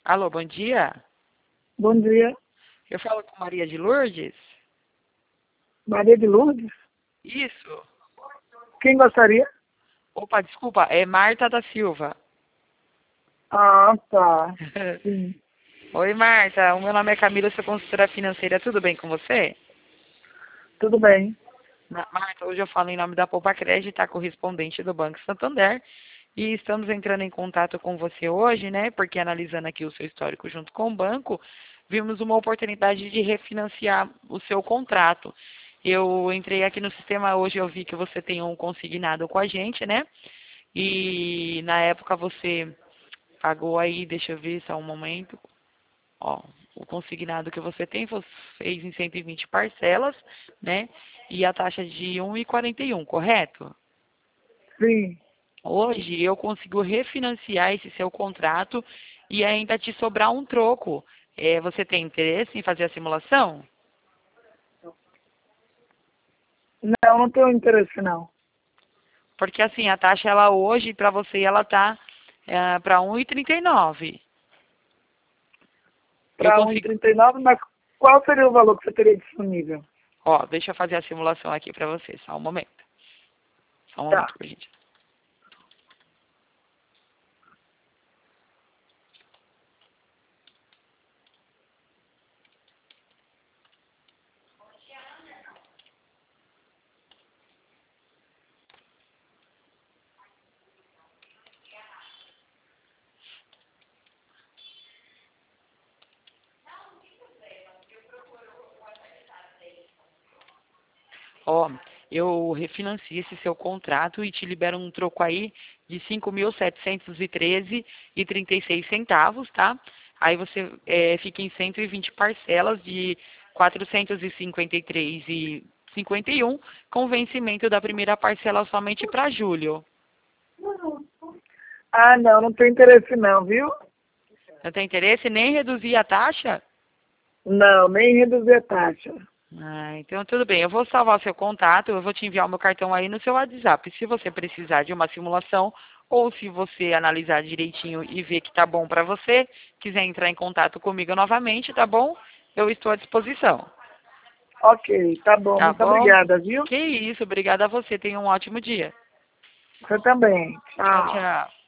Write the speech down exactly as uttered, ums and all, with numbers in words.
Alô, bom dia. Bom dia. Eu falo com Maria de Lourdes? Maria de Lourdes? Isso. Quem gostaria? Opa, desculpa, é Marta da Silva. Ah, tá. Sim. Oi, Marta. O meu nome é Camila, eu sou consultora financeira. Tudo bem com você? Tudo bem. Ma- Marta, hoje eu falo em nome da Poupa Crédito, tá correspondente do Banco Santander. E estamos entrando em contato com você hoje, né? Porque analisando aqui o seu histórico junto com o banco, vimos uma oportunidade de refinanciar o seu contrato. Eu entrei aqui no sistema hoje, eu vi que você tem um consignado com a gente, né? E na época você pagou aí, deixa eu ver só um momento. Ó, o consignado que você tem, você fez em cento e vinte parcelas, né? E a taxa de um vírgula quarenta e um, correto? Sim. Hoje eu consigo refinanciar esse seu contrato e ainda te sobrar um troco. É, você tem interesse em fazer a simulação? Não, não tenho interesse, não. Porque assim, a taxa ela hoje para você ela tá é, para um vírgula trinta e nove. Eu Para um e consigo, trinta e nove, mas qual seria o valor que você teria disponível? ó, deixa eu fazer a simulação aqui para você, só um momento. Só um Tá. momento, por gente. Ó, eu refinancio esse seu contrato e te libero um troco aí de cinco mil setecentos e treze e trinta e seis centavos, tá? Aí você é, fica em cento e vinte parcelas de quatrocentos e cinquenta e três e cinquenta e um, com vencimento da primeira parcela somente para julho. Ah, não, não tenho interesse, não, viu? Não tem interesse em nem reduzir a taxa? Não, nem reduzir a taxa. Ah, então tudo bem. Eu vou salvar o seu contato, eu vou te enviar o meu cartão aí no seu WhatsApp. Se você precisar de uma simulação ou se você analisar direitinho e ver que tá bom para você, quiser entrar em contato comigo novamente, tá bom? Eu estou à disposição. Ok, tá bom. Tá Muito bom? obrigada, viu? Que isso, obrigada a você. Tenha um ótimo dia. Você também. Tchau, Tchau. tchau.